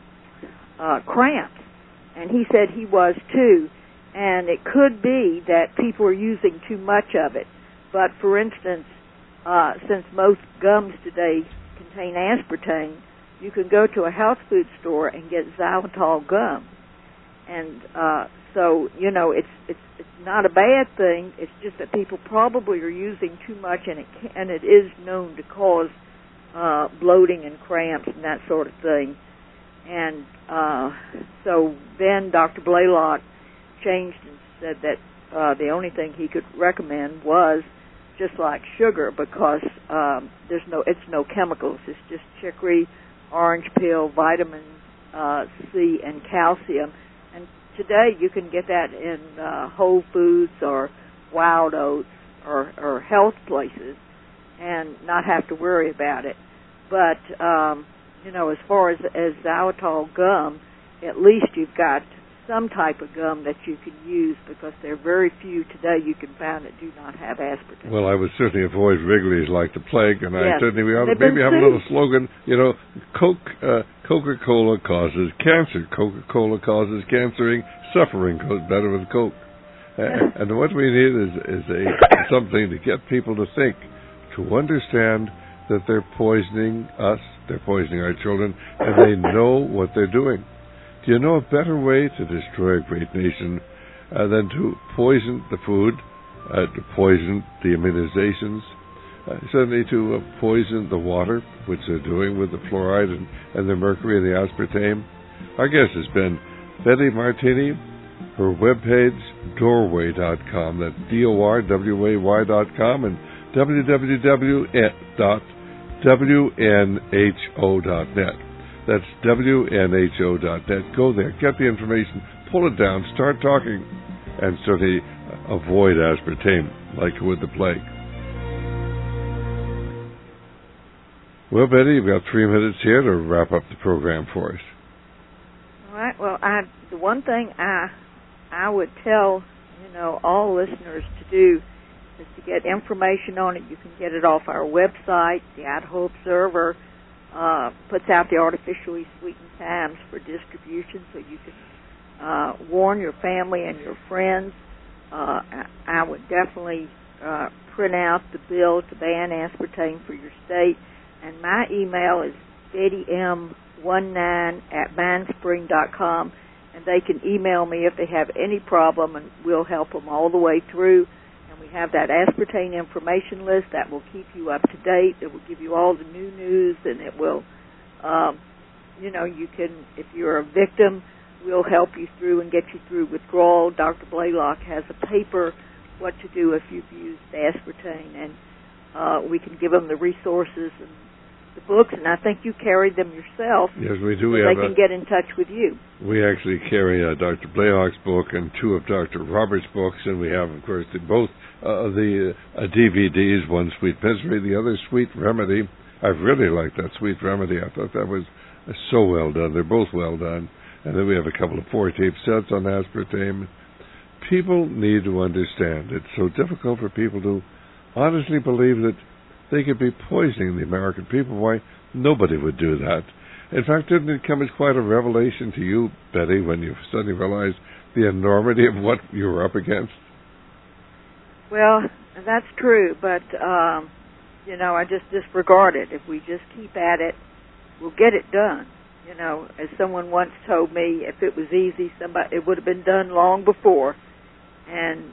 cramps, and he said he was too. And it could be that people are using too much of it. But, for instance, since most gums today contain aspartame, you can go to a health food store and get xylitol gum. And so, it's not a bad thing. It's just that people probably are using too much, and it is known to cause bloating and cramps and that sort of thing. And so then Dr. Blaylock changed and said that the only thing he could recommend was just like sugar, because it's no chemicals. It's just chicory, orange peel, vitamin C, and calcium. And today you can get that in Whole Foods or Wild Oats or health places and not have to worry about it. But as far as xylitol gum, at least you've got some type of gum that you can use, because there are very few today you can find that do not have aspartame. Well, I would certainly avoid Wrigley's like the plague, and yes. I certainly we ought to maybe have a little slogan. Coca-Cola causes cancer. Coca-Cola causes cancering. Suffering goes better with Coke. And what we need is something to get people to think, to understand that they're poisoning us, they're poisoning our children, and they know what they're doing. Do you know a better way to destroy a great nation than to poison the food, to poison the immunizations, certainly to poison the water, which they're doing with the fluoride and the mercury and the aspartame? Our guest has been Betty Martini. Her webpage, doorway.com. That's DORWAY.com, and www.wnho.net. That's WNHO.net. Go there, get the information, pull it down, start talking, and certainly avoid aspartame like with the plague. Well, Betty, you've got 3 minutes here to wrap up the program for us. All right. Well, the one thing I would tell, all listeners to do is to get information on it. You can get it off our website. The Idaho Observer puts out the artificially sweetened times for distribution, so you can warn your family and your friends. I would definitely print out the bill to ban aspartame for your state. And my email is bettym19@mindspring.com. And they can email me if they have any problem, and we'll help them all the way through. And we have that aspartame information list that will keep you up to date. It will give you all the new news, and it will, you can, if you're a victim, we'll help you through and get you through withdrawal. Dr. Blaylock has a paper, what to do if you've used aspartame, and we can give them the resources and the books, and I think you carried them yourself. Yes, we do. So they can get in touch with you. We actually carry Dr. Blaylock's book and 2 of Dr. Roberts' books, and we have, of course, both the DVDs, one Sweet Misery, the other Sweet Remedy. I really liked that Sweet Remedy. I thought that was so well done. They're both well done. And then we have a couple of 4-tape sets on aspartame. People need to understand. It's so difficult for people to honestly believe that they could be poisoning the American people. Why, nobody would do that. In fact, didn't it come as quite a revelation to you, Betty, when you suddenly realized the enormity of what you were up against? Well, that's true, but, I just disregard it. If we just keep at it, we'll get it done. As someone once told me, if it was easy, it would have been done long before. And,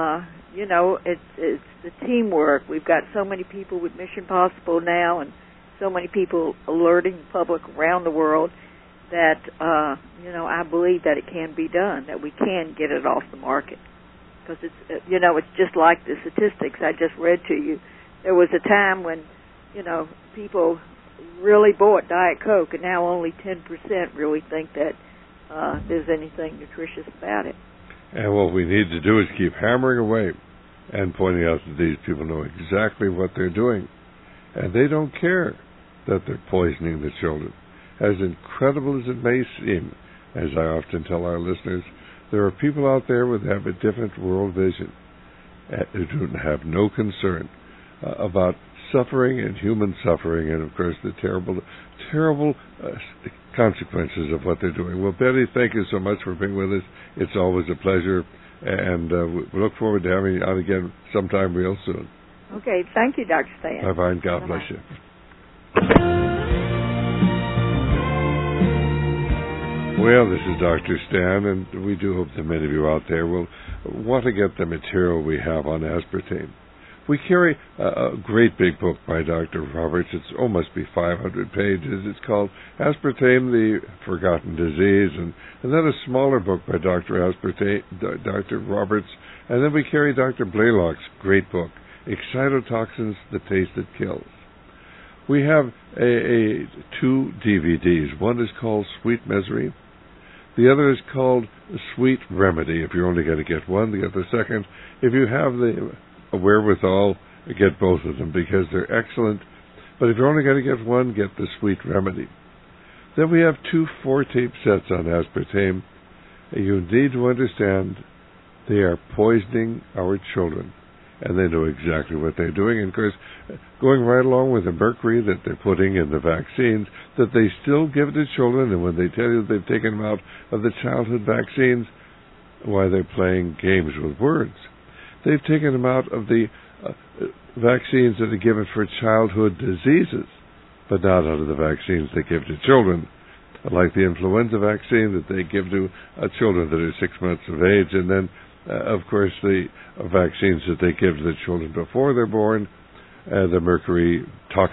it's the teamwork. We've got so many people with Mission Possible now, and so many people alerting the public around the world that, I believe that it can be done, that we can get it off the market. Because it's just like the statistics I just read to you. There was a time when, people really bought Diet Coke, and now only 10% really think that there's anything nutritious about it. And what we need to do is keep hammering away and pointing out that these people know exactly what they're doing. And they don't care that they're poisoning the children. As incredible as it may seem, as I often tell our listeners, there are people out there who have a different world vision, who have no concern about suffering and human suffering, and of course the terrible consequences of what they're doing. Well, Betty, thank you so much for being with us. It's always a pleasure, and we look forward to having you on again sometime real soon. Okay, thank you, Dr. Stan. Bye-bye, and God bless you. Well, this is Dr. Stan, and we do hope that many of you out there will want to get the material we have on aspartame. We carry a great big book by Dr. Roberts. It must be 500 pages. It's called Aspartame, the Forgotten Disease, and then a smaller book by Dr. Roberts. And then we carry Dr. Blaylock's great book, Excitotoxins, The Taste That Kills. We have 2 DVDs. One is called Sweet Misery. The other is called Sweet Remedy. If you're only going to get one, get the second. If you have the wherewithal, get both of them because they're excellent. But if you're only going to get one, get the Sweet Remedy. Then we have 2 4-tape sets on aspartame, You need to understand they are poisoning our children, and they know exactly what they're doing. And of course, going right along with the mercury that they're putting in the vaccines, that they still give to children, and when they tell you they've taken them out of the childhood vaccines, why, they're playing games with words. They've taken them out of the vaccines that are given for childhood diseases, but not out of the vaccines they give to children, like the influenza vaccine that they give to children that are 6 months of age, and then, of course, the vaccines that they give to the children before they're born, the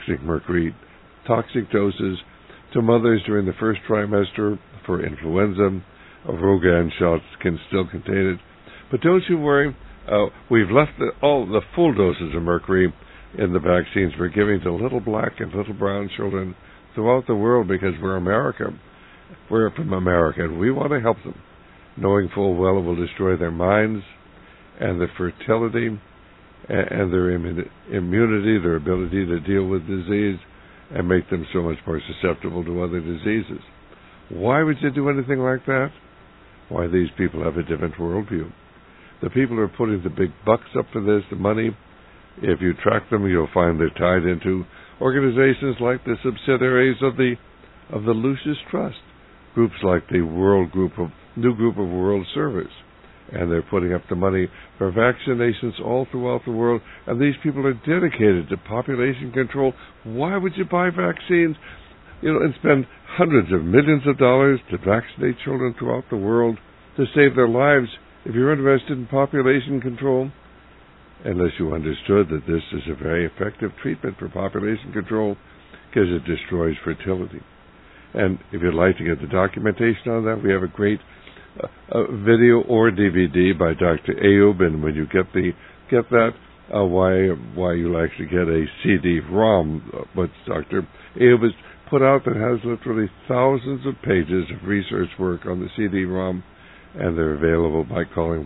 toxic doses to mothers during the first trimester for influenza. Rogaine shots can still contain it. But don't you worry, we've left all the full doses of mercury in the vaccines we're giving to little black and little brown children throughout the world, because we're America. We're from America, and we want to help them, knowing full well it will destroy their minds and their fertility and their immunity, their ability to deal with disease, and make them so much more susceptible to other diseases. Why would you do anything like that? Why, these people have a different worldview. The people who are putting the big bucks up for this, the money, if you track them, you'll find they're tied into organizations like the subsidiaries of the Lucis Trust, groups like the New Group of World Service, and they're putting up the money for vaccinations all throughout the world, and these people are dedicated to population control. Why would you buy vaccines, and spend hundreds of millions of dollars to vaccinate children throughout the world to save their lives if you're interested in population control? Unless you understood that this is a very effective treatment for population control, because it destroys fertility. And if you'd like to get the documentation on that, we have a great video or DVD by Dr. Ayub, and when you get that, why you'll actually get a CD-ROM, what Dr. Ayub has put out that has literally thousands of pages of research work on the CD-ROM, and they're available by calling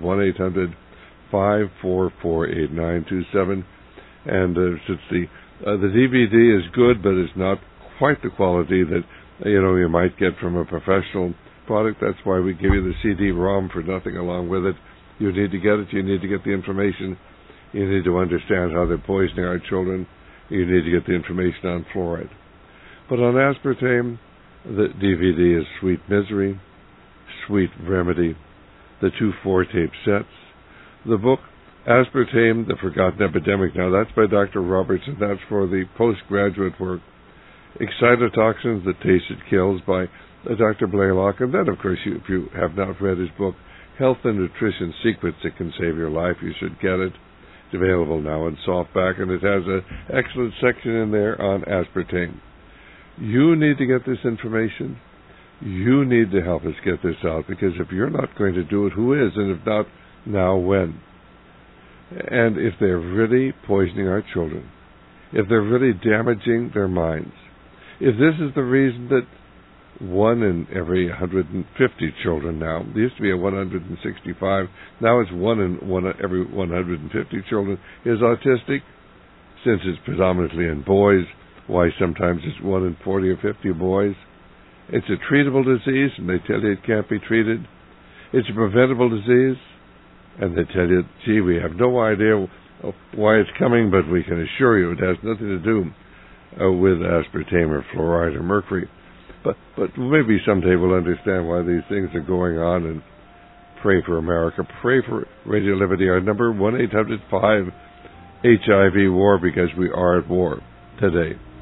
1-800-544-8927. And since the DVD is good, but it's not quite the quality that you might get from a professional product, that's why we give you the CD-ROM for nothing along with it. You need to get it. You need to get the information. You need to understand how they're poisoning our children. You need to get the information on fluoride. But on aspartame, the DVD is Sweet Misery, Sweet Remedy, the 2 4-tape sets. The book, Aspartame, The Forgotten Epidemic. Now, that's by Dr. Roberts, and that's for the postgraduate work. Excitotoxins, The Taste It Kills, by Dr. Blaylock. And then, of course, if you have not read his book, Health and Nutrition Secrets That Can Save Your Life, you should get it. It's available now in softback, and it has an excellent section in there on aspartame. You need to get this information. You need to help us get this out, because if you're not going to do it, who is? And if not, now when? And if they're really poisoning our children, if they're really damaging their minds, if this is the reason that 1 in every 150 children now, it used to be 165, now it's 1 in every 150 children is autistic, since it's predominantly in boys, why sometimes it's 1 in 40 or 50 boys. It's a treatable disease, and they tell you it can't be treated. It's a preventable disease, and they tell you, gee, we have no idea why it's coming, but we can assure you it has nothing to do with aspartame or fluoride or mercury. But maybe someday we'll understand why these things are going on, and pray for America. Pray for Radio Liberty. Our number, 1-800-5-HIV-WAR, because we are at war today.